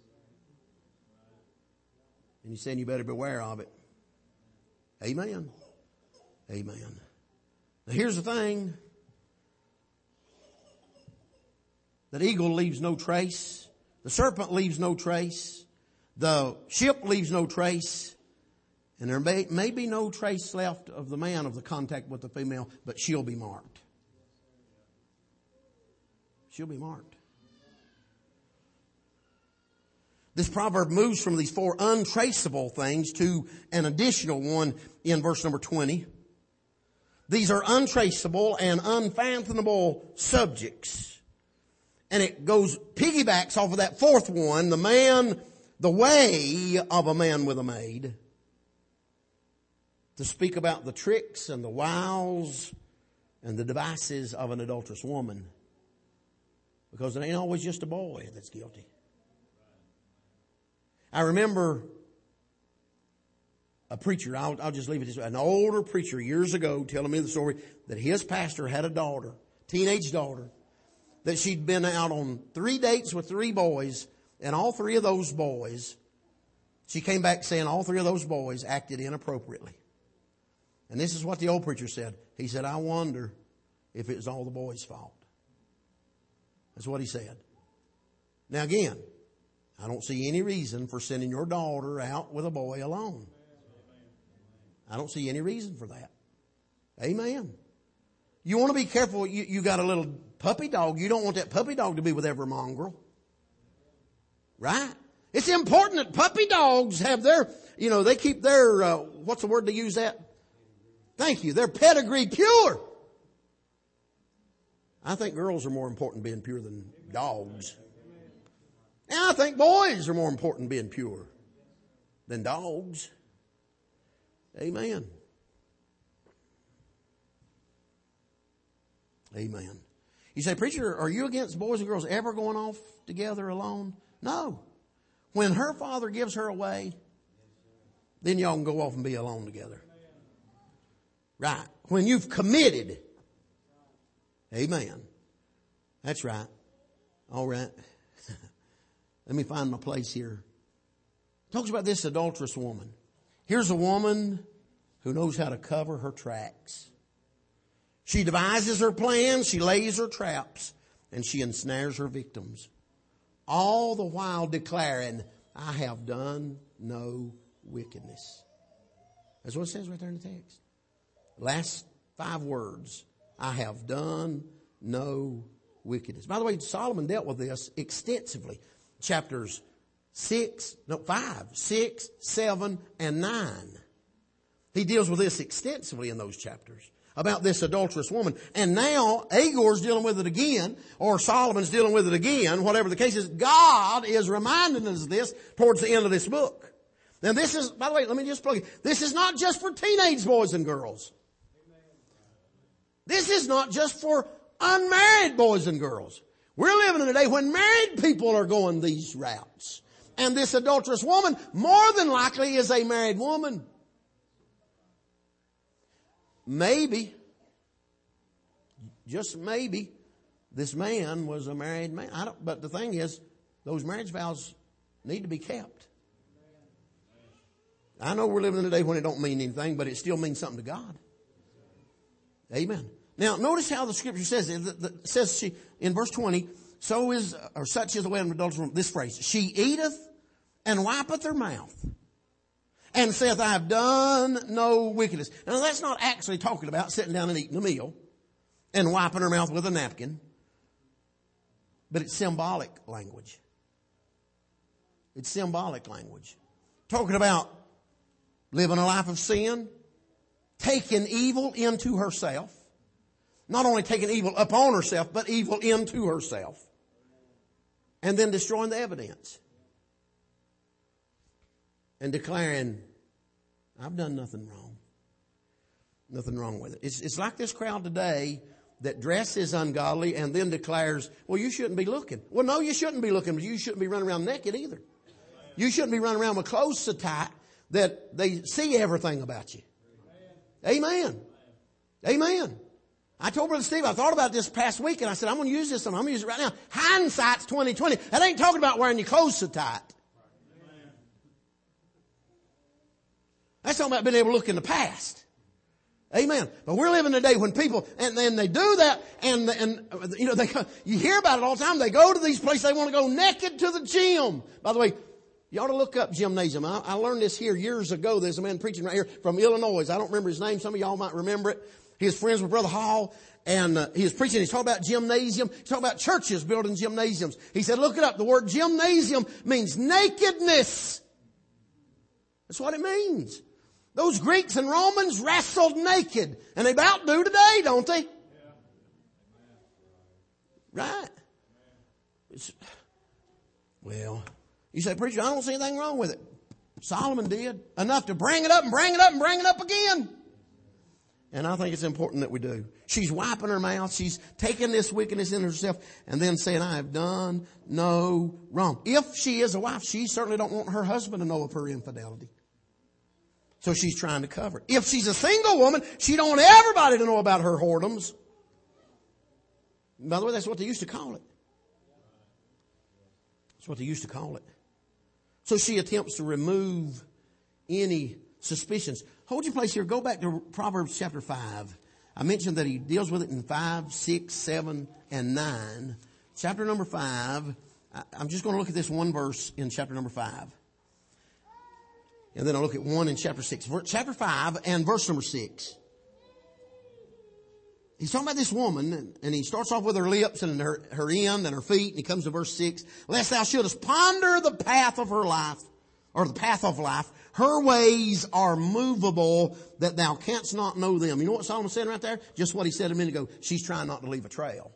And he's saying you better beware of it. Amen. Amen. Now here's the thing. That eagle leaves no trace. The serpent leaves no trace. The ship leaves no trace. And there may, may be no trace left of the man of the contact with the female, but she'll be marked. She'll be marked. This proverb moves from these four untraceable things to an additional one in verse number twenty. These are untraceable and unfathomable subjects. And it goes, piggybacks off of that fourth one, the man, the way of a man with a maid, to speak about the tricks and the wiles and the devices of an adulterous woman. Because it ain't always just a boy that's guilty. I remember a preacher, I'll, I'll just leave it this way, an older preacher years ago telling me the story that his pastor had a daughter, teenage daughter, that she'd been out on three dates with three boys, and all three of those boys, she came back saying all three of those boys acted inappropriately. And this is what the old preacher said. He said, I wonder if it was all the boys' fault. That's what he said. Now again, I don't see any reason for sending your daughter out with a boy alone. I don't see any reason for that. Amen. You want to be careful. You, you got a little puppy dog. You don't want that puppy dog to be with every mongrel. Right? It's important that puppy dogs have their, you know, they keep their, uh, what's the word to use that? Thank you. Their pedigree pure. I think girls are more important being pure than dogs. And I think boys are more important being pure than dogs. Amen. Amen. You say, preacher, are you against boys and girls ever going off together alone? No. When her father gives her away, then y'all can go off and be alone together. Right. When you've committed. Amen. That's right. All right. Let me find my place here. Talks about this adulterous woman. Here's a woman who knows how to cover her tracks. She devises her plans, she lays her traps, and she ensnares her victims. All the while declaring, I have done no wickedness. That's what it says right there in the text. Last five words. I have done no wickedness. By the way, Solomon dealt with this extensively. Chapters six, no, five, six, seven, and nine. He deals with this extensively in those chapters about this adulterous woman. And now Agor's dealing with it again, or Solomon's dealing with it again, whatever the case is. God is reminding us of this towards the end of this book. Now this is, by the way, let me just plug it. This is not just for teenage boys and girls. This is not just for unmarried boys and girls. We're living in a day when married people are going these routes. And this adulterous woman more than likely is a married woman. Maybe, just maybe, this man was a married man. I don't, but the thing is, those marriage vows need to be kept. I know we're living in a day when it don't mean anything, but it still means something to God. Amen. Now, notice how the scripture says it. It says she, in verse twenty, so is, or such is the way of an adulterous woman. This phrase, she eateth and wipeth her mouth, and saith, I have done no wickedness. Now that's not actually talking about sitting down and eating a meal and wiping her mouth with a napkin. But it's symbolic language. It's symbolic language. Talking about living a life of sin, taking evil into herself. Not only taking evil upon herself, but evil into herself. And then destroying the evidence. And declaring, I've done nothing wrong. Nothing wrong with it. It's, it's like this crowd today that dresses ungodly and then declares, well, you shouldn't be looking. Well, no, you shouldn't be looking, but you shouldn't be running around naked either. You shouldn't be running around with clothes so tight that they see everything about you. Amen. Amen. I told Brother Steve, I thought about this past week and I said, I'm going to use this. I'm going to use it right now. Hindsight's twenty twenty. That ain't talking about wearing your clothes so tight. That's talking about being able to look in the past. Amen. But we're living in a day when people, and then they do that, and, and, you know, they, you hear about it all the time. They go to these places, they want to go naked to the gym. By the way, you ought to look up gymnasium. I, I learned this here years ago. There's a man preaching right here from Illinois. I don't remember his name. Some of y'all might remember it. He was friends with Brother Hall, and uh, he was preaching. He's talking about gymnasium. He's talking about churches building gymnasiums. He said, look it up. The word gymnasium means nakedness. That's what it means. Those Greeks and Romans wrestled naked. And they about do today, don't they? Right. It's, well, you say, preacher, I don't see anything wrong with it. Solomon did. Enough to bring it up and bring it up and bring it up again. And I think it's important that we do. She's wiping her mouth. She's taking this wickedness in herself and then saying, I have done no wrong. If she is a wife, she certainly don't want her husband to know of her infidelity. So she's trying to cover it. If she's a single woman, she don't want everybody to know about her whoredoms. By the way, that's what they used to call it. That's what they used to call it. So she attempts to remove any suspicions. Hold your place here. Go back to Proverbs chapter five. I mentioned that he deals with it in five, six, seven, and nine. Chapter number five. I'm just going to look at this one verse in chapter number five. And then I'll look at one in chapter six. Chapter five and verse number six. He's talking about this woman, and he starts off with her lips and her, her end and her feet, and he comes to verse six. Lest thou shouldest ponder the path of her life, or the path of life. Her ways are movable, that thou canst not know them. You know what Solomon said right there? Just what he said a minute ago. She's trying not to leave a trail.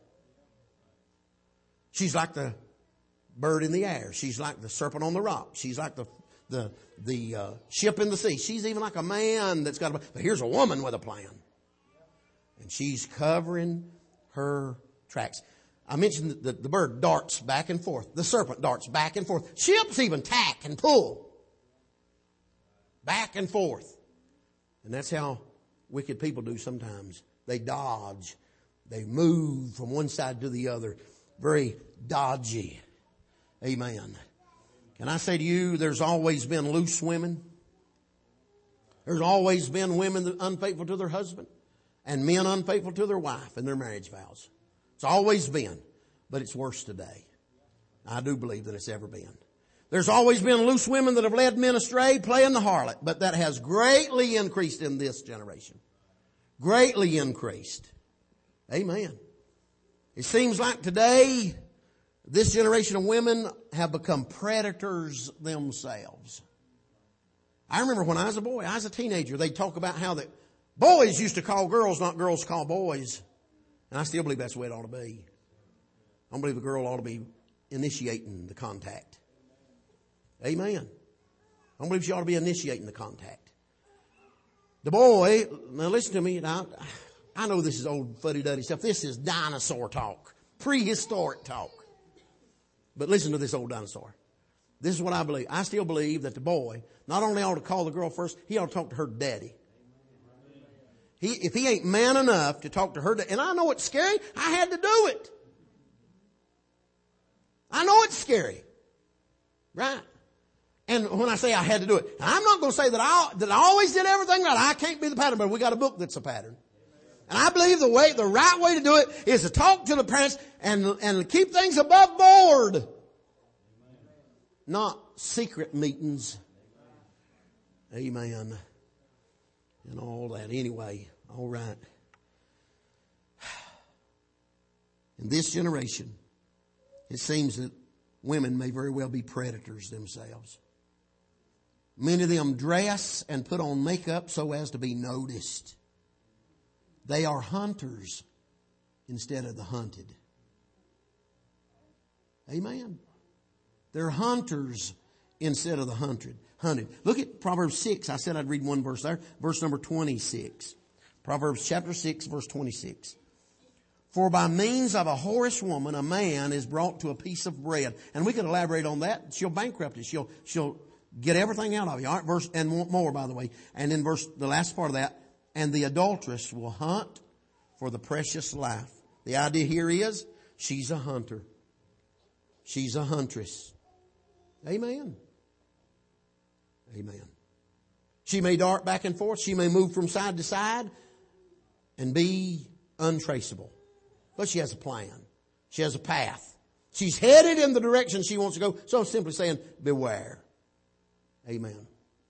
She's like the bird in the air. She's like the serpent on the rock. She's like the the the uh, ship in the sea. She's even like a man that's got a... But here's a woman with a plan. And she's covering her tracks. I mentioned that the, the bird darts back and forth. The serpent darts back and forth. Ships even tack and pull. Back and forth. And that's how wicked people do sometimes. They dodge. They move from one side to the other. Very dodgy. Amen. Can I say to you, there's always been loose women. There's always been women that are unfaithful to their husband. And men unfaithful to their wife and their marriage vows. It's always been. But it's worse today. I do believe that it's ever been. There's always been loose women that have led men astray, playing the harlot. But that has greatly increased in this generation. Greatly increased. Amen. It seems like today This generation of women have become predators themselves. I remember when I was a boy, I was a teenager, they'd talk about how that boys used to call girls, not girls call boys. And I still believe that's the way it ought to be. I don't believe a girl ought to be initiating the contact. Amen. I don't believe she ought to be initiating the contact. The boy, now listen to me, now, I know this is old fuddy-duddy stuff. This is dinosaur talk. Prehistoric talk. But listen to this old dinosaur. This is what I believe. I still believe that the boy not only ought to call the girl first, he ought to talk to her daddy. He, if he ain't man enough to talk to her, and I know it's scary, I had to do it. I know it's scary. Right? And when I say I had to do it, I'm not going to say that I, that I always did everything right. I can't be the pattern, but we got a book that's a pattern. And I believe the way, the right way to do it is to talk to the parents and, and keep things above board. Not secret meetings. Amen. And all that. Anyway, all right. In this generation, it seems that women may very well be predators themselves. Many of them dress and put on makeup so as to be noticed. They are hunters instead of the hunted. Amen. They're hunters instead of the hunted. Hunted. Look at Proverbs six. I said I'd read one verse there. Verse number twenty-six. Proverbs chapter six, verse twenty-six. For by means of a whorish woman, a man is brought to a piece of bread. And we could elaborate on that. She'll bankrupt you. She'll, she'll get everything out of you. All right, verse, and more, by the way. And in verse, the last part of that, and the adulteress will hunt for the precious life. The idea here is, she's a hunter. She's a huntress. Amen. Amen. She may dart back and forth. She may move from side to side and be untraceable. But she has a plan. She has a path. She's headed in the direction she wants to go. So I'm simply saying, beware. Amen.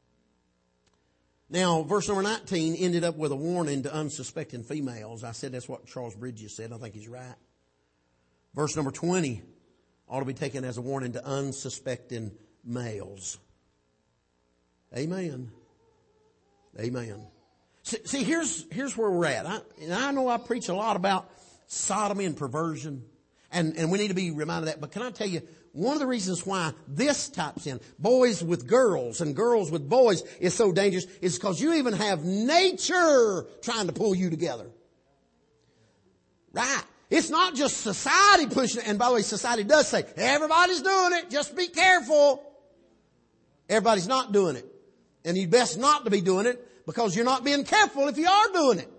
Now, verse number nineteen ended up with a warning to unsuspecting females. I said that's what Charles Bridges said. I think he's right. Verse number twenty ought to be taken as a warning to unsuspecting males. Amen. Amen. See, see here's, here's where we're at. I, and I know I preach a lot about sodomy and perversion, and, and we need to be reminded of that. But can I tell you, one of the reasons why this types in, boys with girls and girls with boys, is so dangerous is because you even have nature trying to pull you together. Right. It's not just society pushing it. And by the way, society does say, everybody's doing it. Just be careful. Everybody's not doing it. And you'd best not to be doing it because you're not being careful if you are doing it.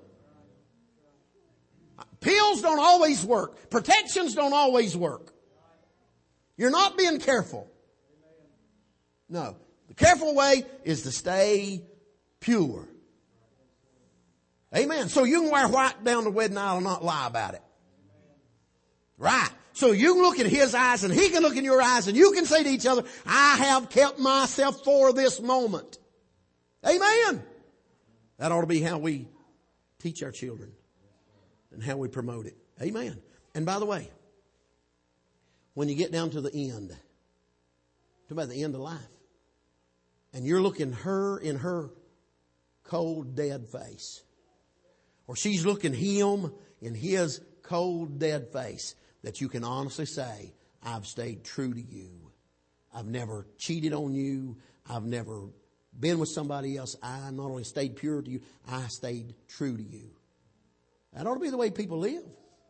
Pills don't always work. Protections don't always work. You're not being careful. No. The careful way is to stay pure. Amen. So you can wear white down the wedding aisle and not lie about it. Right. So you can look at his eyes and he can look in your eyes and you can say to each other, I have kept myself for this moment. Amen. That ought to be how we teach our children and how we promote it. Amen. And by the way, when you get down to the end, talk about the end of life, and you're looking her in her cold, dead face, or she's looking him in his cold, dead face, that you can honestly say, I've stayed true to you. I've never cheated on you. I've never been with somebody else. I not only stayed pure to you, I stayed true to you. That ought to be the way people live.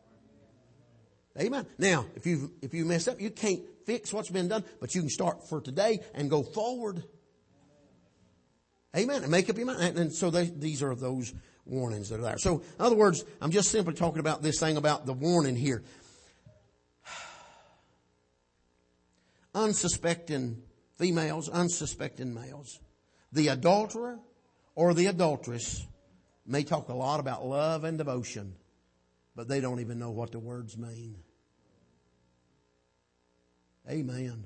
Amen. Now, if you if you mess up, you can't fix what's been done, but you can start for today and go forward. Amen. And make up your mind. And, and so they, these are those warnings that are there. So, in other words, I'm just simply talking about this thing about the warning here. Unsuspecting females, unsuspecting males. The adulterer or the adulteress may talk a lot about love and devotion, but they don't even know what the words mean. Amen.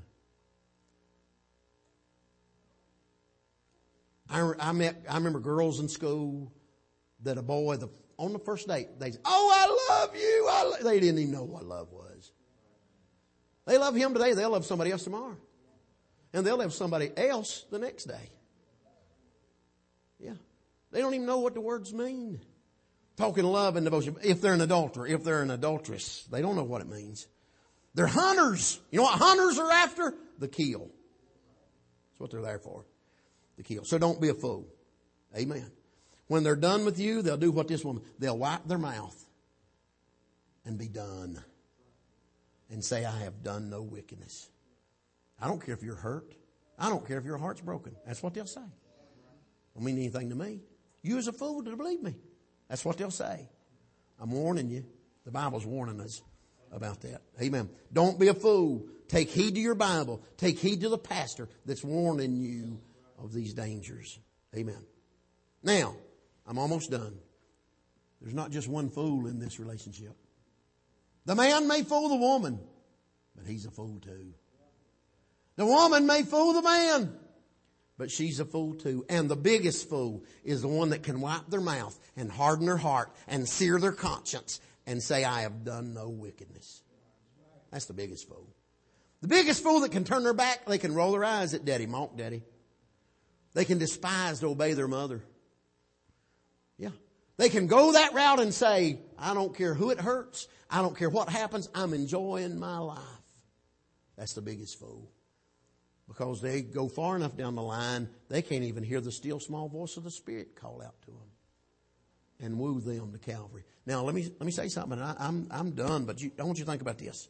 I, I met, I remember girls in school that a boy, the, on the first date, they said, oh, I love you. I lo-. They didn't even know what love was. They love him today, they'll love somebody else tomorrow. And they'll love somebody else the next day. Yeah. They don't even know what the words mean. Talking love and devotion. If they're an adulterer, if they're an adulteress, they don't know what it means. They're hunters. You know what hunters are after? The kill. That's what they're there for. The kill. So don't be a fool. Amen. When they're done with you, they'll do what this woman, they'll wipe their mouth and be done. And say, I have done no wickedness. I don't care if you're hurt. I don't care if your heart's broken. That's what they'll say. Don't mean anything to me. You as a fool to believe me. That's what they'll say. I'm warning you. The Bible's warning us about that. Amen. Don't be a fool. Take heed to your Bible. Take heed to the pastor that's warning you of these dangers. Amen. Now, I'm almost done. There's not just one fool in this relationship. The man may fool the woman, but he's a fool too. The woman may fool the man, but she's a fool too. And the biggest fool is the one that can wipe their mouth and harden their heart and sear their conscience and say, I have done no wickedness. That's the biggest fool. The biggest fool that can turn their back, they can roll their eyes at daddy, mock daddy. They can despise to obey their mother. Yeah. They can go that route and say, I don't care who it hurts. I don't care what happens. I'm enjoying my life. That's the biggest fool. Because they go far enough down the line, they can't even hear the still small voice of the Spirit call out to them and woo them to Calvary. Now, let me let me say something. I, I'm I'm done, but you, I want you to think about this.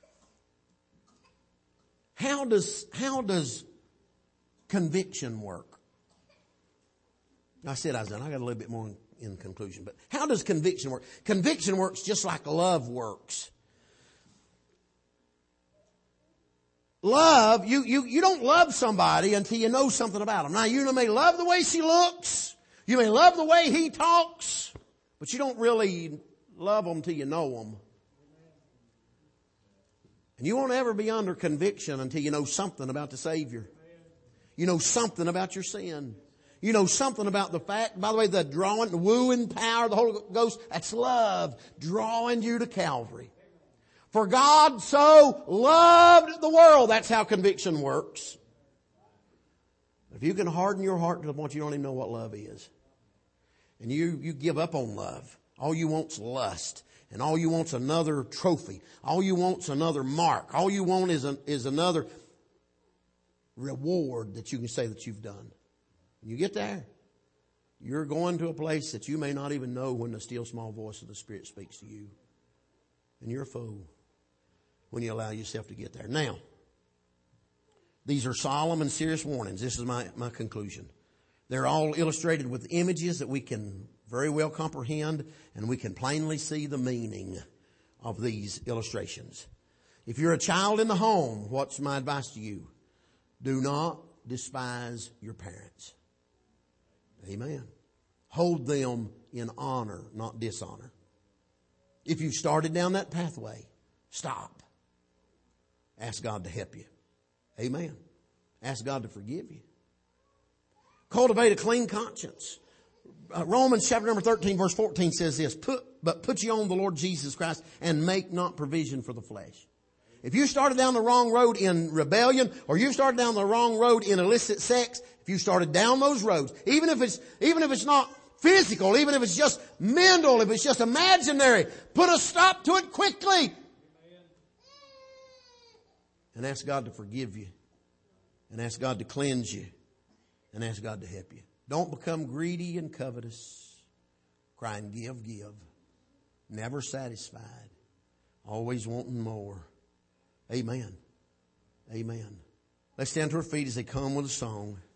How does how does conviction work? I said I was done. I got a little bit more in, in conclusion, but how does conviction work? Conviction works just like love works. Love, you, you, you don't love somebody until you know something about them. Now, you may love the way she looks. You may love the way he talks. But you don't really love them till you know them. And you won't ever be under conviction until you know something about the Savior. You know something about your sin. You know something about the fact, by the way, the drawing, the wooing power of the Holy Ghost, that's love drawing you to Calvary. For God so loved the world. That's how conviction works. If you can harden your heart to the point you don't even know what love is. And you, you give up on love. All you want's lust. And all you want's another trophy. All you want's another mark. All you want is, a, is another reward that you can say that you've done. When you get there, you're going to a place that you may not even know when the still small voice of the Spirit speaks to you. And you're a fool when you allow yourself to get there. Now, these are solemn and serious warnings. This is my, my conclusion. They're all illustrated with images that we can very well comprehend, and we can plainly see the meaning of these illustrations. If you're a child in the home, what's my advice to you? Do not despise your parents. Amen. Hold them in honor, not dishonor. If you've started down that pathway, stop. Ask God to help you. Amen. Ask God to forgive you. Cultivate a clean conscience. Uh, Romans chapter number thirteen verse fourteen says this, put, but put you on the Lord Jesus Christ and make not provision for the flesh. If you started down the wrong road in rebellion, or you started down the wrong road in illicit sex, if you started down those roads, even if it's, even if it's not physical, even if it's just mental, if it's just imaginary, put a stop to it quickly. And ask God to forgive you. And ask God to cleanse you. And ask God to help you. Don't become greedy and covetous. Crying, give, give. Never satisfied. Always wanting more. Amen. Amen. Let's stand to our feet as they come with a song.